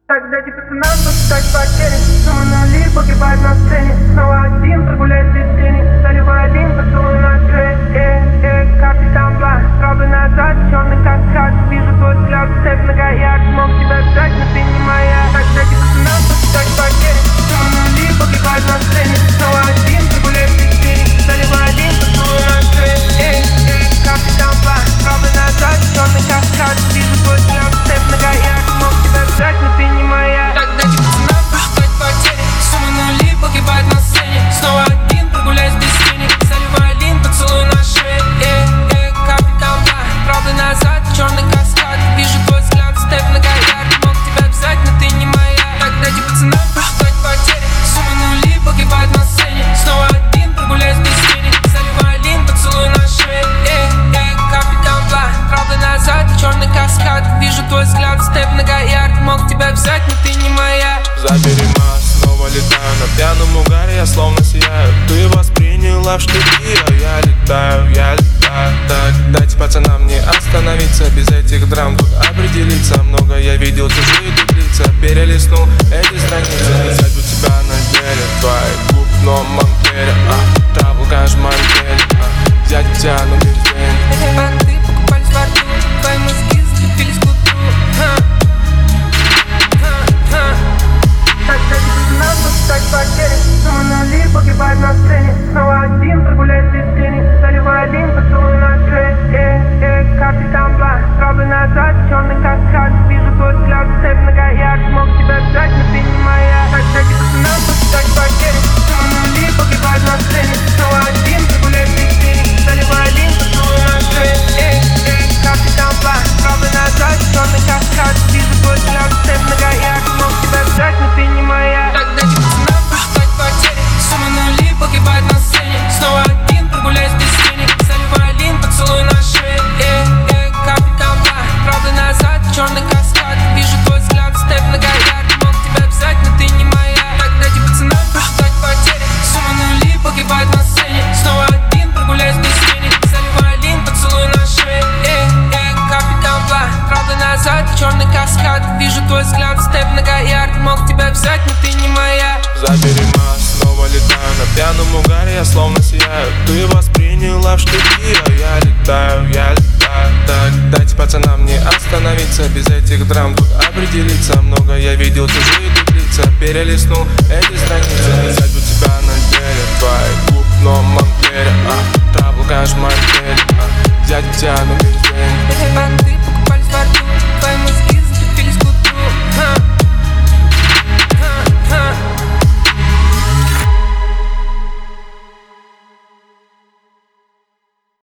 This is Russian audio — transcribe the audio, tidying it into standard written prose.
Так, дайте пацанам посчитать потери. Снова нули, погибает на сцене. Снова один, прогуляет без тени. Заливай один, поцелуй на шее. Капитан Бла, травы назад, черный каскад. Вижу твой взгляд, цепь многоярд. Мог тебя взять, но ты не моя. Так, дайте пацанам посчитать потери. Снова нули, погибает на сцене. Снова один, прогуляет без тени. Заливай один, поцелуй на шее. Капитан Бла, травы назад, черный каскад. Вижу твой взгляд, цепь многоярд. Мог тебя взять, но ты не моя. Так, дайте пацанам посчитать потери. Сумма нули, погибает на сцене. Снова один, прогуляюсь без тени. Заливай один, поцелуй на шее. Капитан Бла, правда назад, черный каскад. Вижу твой взгляд, степ многоярд. Мог тебя взять, но ты не моя. Так, дайте пацанам посчитать потери. Сумма нули, погибает на сцене. Снова один, прогуляюсь без тени. Заливай один, поцелуй на шее. Капитан Бла, правда назад, черный каскад. Вижу твой взгляд, степ многоярд. Мог тебя взять, но ты не моя. Забери маску, снова летаю на пьяном угаре, я словно сияю. Ты восприняла в штыки, а я летаю. Так, дайте пацанам не остановиться. Без этих драм тут определиться. Много я видел чужие тут лица. Перелистнул эти страницы. Взять у тебя на деле твои губ в новом мантере. Трабл каждый мантере. Взять у тебя на бензине. Банты покупались в борту. Твои мозги зацепились к утру. Так, дайте пацанам посчитать потери. Снова нули, погибает на сцене. Снова один, прогуляет без тени. Заливай один, поцелуй на шее. Капитан Бла, травы назад, черный каскад. Вижу твой взгляд, степ многоярд. Мог тебя взять, но ты не моя. Так, дайте пацанам посчитать потери. Снова нули, погибает на сцене. Снова один, прогуляет без тени. Заливай один, поцелуй на шее. Капитан Бла, травы назад, черный каскад. Вижу твой взгляд, степ многоярд. Мог тебя взять, но ты не моя. Так, дайте пацанам посчитать потери. Сумма нули, погибает на сцене. Снова один, прогуляюсь без тени. Заливай один, поцелуй на шее. Капитан Бла, правда назад, черный каскад. Вижу твой взгляд, степ многоярд. Мог тебя взять, но ты не моя. Так, дайте пацанам посчитать потери. Сумма нули, погибает на сцене. Снова один, прогуляюсь без тени. Заливай один, поцелуй на шее. Капитан Бла, правда назад, черный каскад. Вижу твой взгляд, степ многоярд. Мог тебя взять, но ты не моя. Забери маску, снова летаю на пьяном угаре, я словно сияю. Ты восприняла в штыки, а я летаю. Так, дайте пацанам не остановиться. Без этих драм тут определиться. Много я видел чужие тут лица. Перелистнул эти страницы. Взять у тебя на деле твои губ в новом мантере. Трабл каждый мантере. Взять у тебя на бензине. Банты